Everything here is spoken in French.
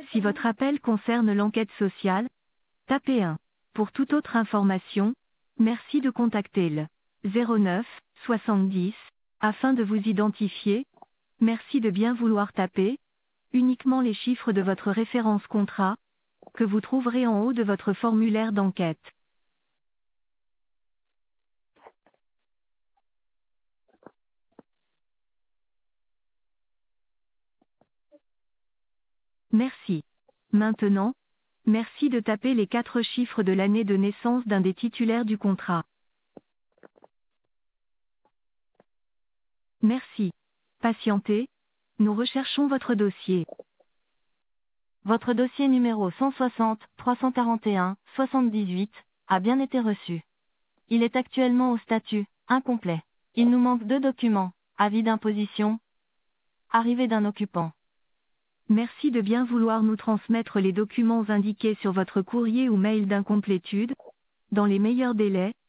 Si votre appel concerne l'enquête sociale, tapez 1. Pour toute autre information, merci de contacter le 09 70 afin de vous identifier. Merci de bien vouloir taper uniquement les chiffres de votre référence contrat que vous trouverez en haut de votre formulaire d'enquête. Merci. Maintenant, merci de taper les 4 chiffres de l'année de naissance d'un des titulaires du contrat. Merci. Patientez. Nous recherchons votre dossier. Votre dossier numéro 160 341 78 a bien été reçu. Il est actuellement au statut incomplet. Il nous manque 2 documents, avis d'imposition, arrivée d'un occupant. Merci de bien vouloir nous transmettre les documents indiqués sur votre courrier ou mail d'incomplétude, dans les meilleurs délais.